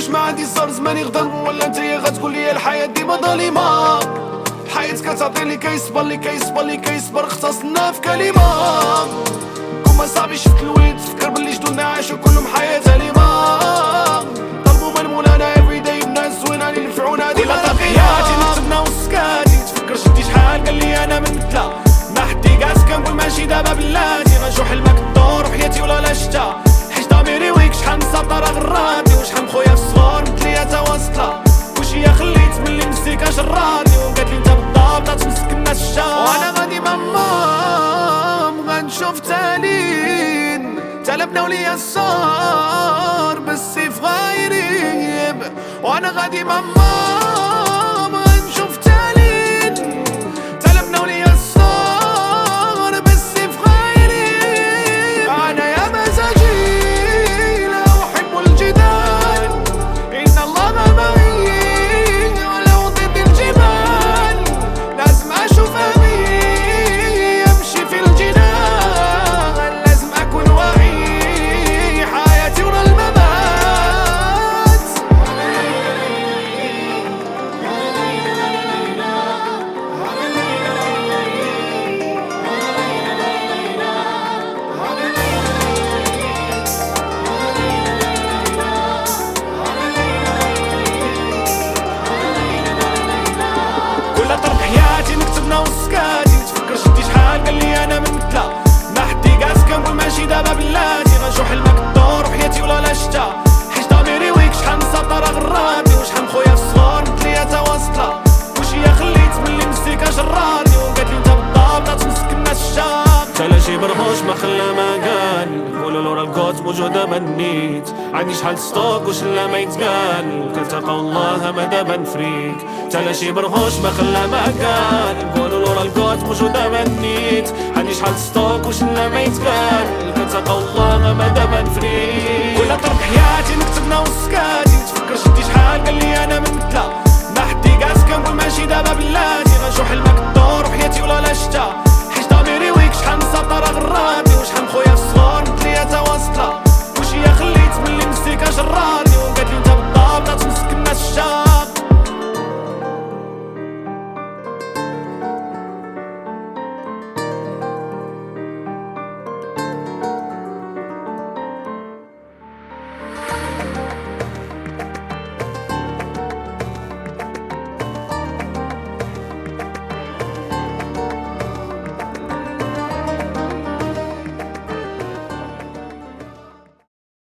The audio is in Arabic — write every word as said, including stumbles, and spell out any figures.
واش ما عندي صار زماني غدا ولا نتايا غتقول لي الحياة ديما ظالمة. الحياة كتعطي لي كيصبر لي كيصبر لي كيصبر اختصصنا في كلمة. كون ما صعبي شفت الوليد تفكر بلي جدودنا عاشو كلهم حياة أليمة. طلبوا من مولانا everyday بناس زوينة اللي ينفعونا ديما تقياتي نكتبنا وسكاتي. تفكر جدي شحال قال لي انا من مثلا ما حدي قاس كنقول ماشي دابا بلاتي. غنشوف حلمك الدور وحياتي ولا لا شتا حيت ضميري ويك شحال نصاب راه غراتي. وشحال من خويا في الصغار مثليا تا واصلة وشي خليت ملي مسيكا جراتني وقالت لي انت بالضبط تمسك الناس الشام. وانا غادي ماما غنشوف تالين تلبنا وليا الصار بالسيف غايريب. وانا غادي ماما غنشوف تالين تلبنا وليا الصار بالسيف غايريب. انا يا مزاجي لا احب الجدال ان الله معي ولو ضد الجبال. لازم اشوف ابي يمشي في الجنان. لازم اكون واعي حياتي ورا الممات. كل طرف حياتي نكتبنا وسكاتي. تفكر جدي شحال قال لي انا من مثلا ما حدي قاس كنقول ماشي دابا بلاتي. غنشوف حلمك الدور وحياتي ولا لا شتا حيت ضميري ويك شحال نصاب راه غراتي. وشحال من خويا في الصغار مثليا تا واصلة وشي خليت ملي مسيكا جراتني وقالت لي انت بالضبط تمسك الناس الشام. تلا شي برهوش ما خلا ما قال قولوا له راه الكوت موجودة بنيت. عندي شحال ستوك وش لا ما يتقال كنتلقى والله ما دابا نفريك. تلا شي برهوش ما خلا ما قال قولوا له راه الكوت موجودة بنيت. عندي شحال ستوك وش لا ما يتقال كنتلقى والله ما دابا نفريك. كل طرف حياتي نكتبنا وسكات